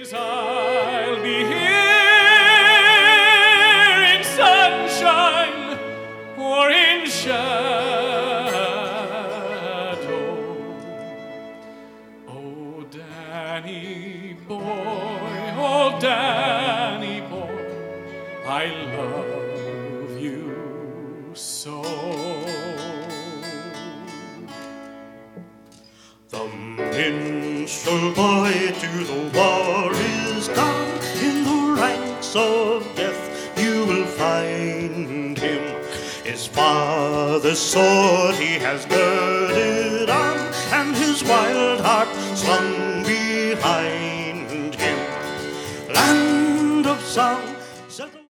I'll be here in sunshine or in shadow. Oh, Danny boy, I love you so. The minstrel boy to the war is gone. In the ranks of death you will find him. His father's sword he has girded on, and his wild heart slung behind him. Land of song